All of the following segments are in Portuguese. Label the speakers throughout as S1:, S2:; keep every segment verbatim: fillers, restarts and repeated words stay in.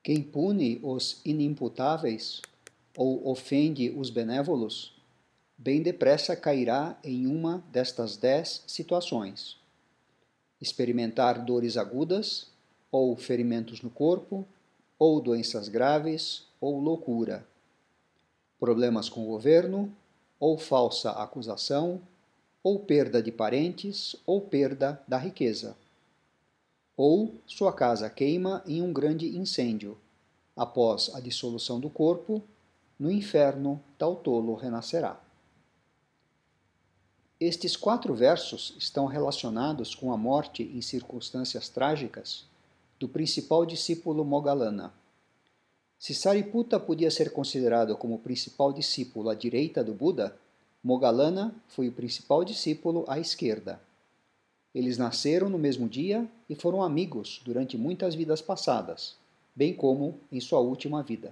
S1: Quem pune os inimputáveis ou ofende os benévolos, bem depressa cairá em uma destas dez situações: experimentar dores agudas, ou ferimentos no corpo, ou doenças graves, ou loucura, problemas com o governo, ou falsa acusação, ou perda de parentes, ou perda da riqueza. Ou sua casa queima em um grande incêndio. Após a dissolução do corpo, no inferno tal tolo renascerá. Estes quatro versos estão relacionados com a morte em circunstâncias trágicas do principal discípulo Moggallana. Se Sariputta podia ser considerado como o principal discípulo à direita do Buda, Moggallana foi o principal discípulo à esquerda. Eles nasceram no mesmo dia e foram amigos durante muitas vidas passadas, bem como em sua última vida.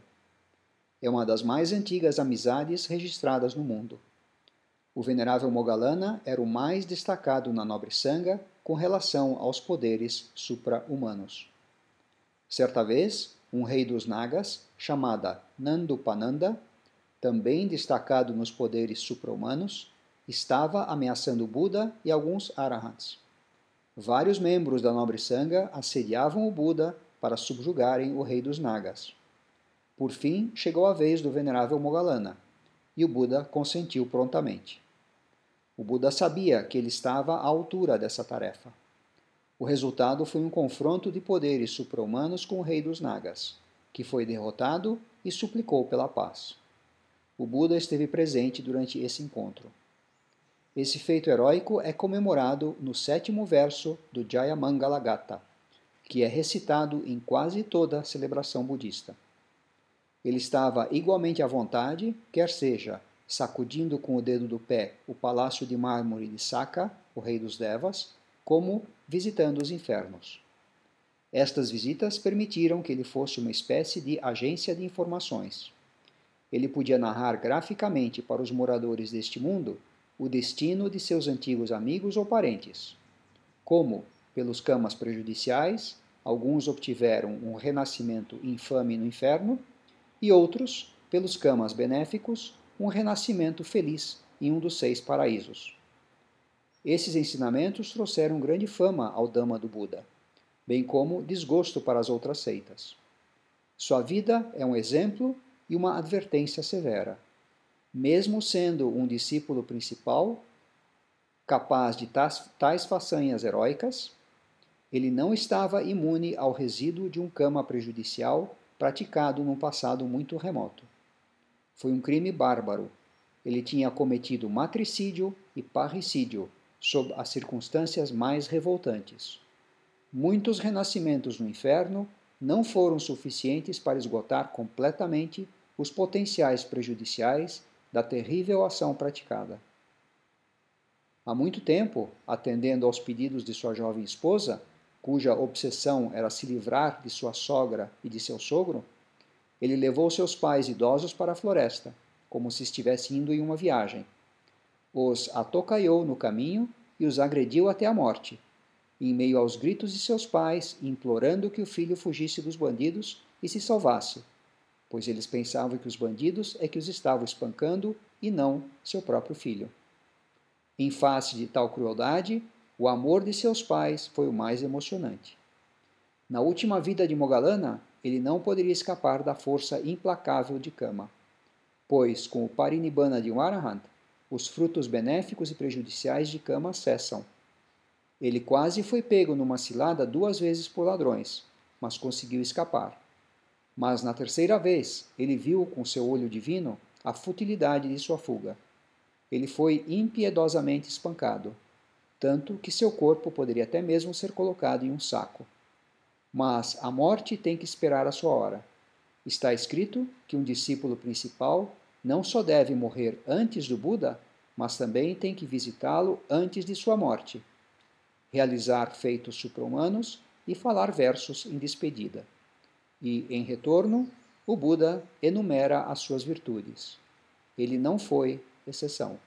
S1: É uma das mais antigas amizades registradas no mundo. O venerável Moggallana era o mais destacado na nobre Sangha com relação aos poderes supra-humanos. Certa vez, um rei dos Nagas, chamado Nandupananda, também destacado nos poderes supra-humanos, estava ameaçando o Buda e alguns arahants. Vários membros da nobre Sangha assediavam o Buda para subjugarem o rei dos Nagas. Por fim, chegou a vez do venerável Moggallana, e o Buda consentiu prontamente. O Buda sabia que ele estava à altura dessa tarefa. O resultado foi um confronto de poderes supra-humanos com o rei dos Nagas, que foi derrotado e suplicou pela paz. O Buda esteve presente durante esse encontro. Esse feito heróico é comemorado no sétimo verso do Jayamangala Gatha, que é recitado em quase toda celebração budista. Ele estava igualmente à vontade, quer seja sacudindo com o dedo do pé o palácio de mármore de Sakka, o rei dos Devas, como visitando os infernos. Estas visitas permitiram que ele fosse uma espécie de agência de informações. Ele podia narrar graficamente para os moradores deste mundo o destino de seus antigos amigos ou parentes. Como, pelos karmas prejudiciais, alguns obtiveram um renascimento infame no inferno, e outros, pelos karmas benéficos, um renascimento feliz em um dos seis paraísos. Esses ensinamentos trouxeram grande fama ao Dhamma do Buda, bem como desgosto para as outras seitas. Sua vida é um exemplo e uma advertência severa. Mesmo sendo um discípulo principal, capaz de tais, tais façanhas heróicas, ele não estava imune ao resíduo de um karma prejudicial praticado num passado muito remoto. Foi um crime bárbaro. Ele tinha cometido matricídio e parricídio, sob as circunstâncias mais revoltantes. Muitos renascimentos no inferno não foram suficientes para esgotar completamente os potenciais prejudiciais da terrível ação praticada. Há muito tempo, atendendo aos pedidos de sua jovem esposa, cuja obsessão era se livrar de sua sogra e de seu sogro, ele levou seus pais idosos para a floresta, como se estivesse indo em uma viagem. Os atocaiou no caminho e os agrediu até a morte, em meio aos gritos de seus pais, implorando que o filho fugisse dos bandidos e se salvasse, pois eles pensavam que os bandidos é que os estavam espancando e não seu próprio filho. Em face de tal crueldade, o amor de seus pais foi o mais emocionante. Na última vida de Moggallana, ele não poderia escapar da força implacável de Kama, pois, com o parinibbana de um arahant, os frutos benéficos e prejudiciais de Kama cessam. Ele quase foi pego numa cilada duas vezes por ladrões, mas conseguiu escapar. Mas na terceira vez, ele viu com seu olho divino a futilidade de sua fuga. Ele foi impiedosamente espancado, tanto que seu corpo poderia até mesmo ser colocado em um saco. Mas a morte tem que esperar a sua hora. Está escrito que um discípulo principal não só deve morrer antes do Buda, mas também tem que visitá-lo antes de sua morte, realizar feitos supra-humanos e falar versos em despedida. E, em retorno, o Buda enumera as suas virtudes. Ele não foi exceção.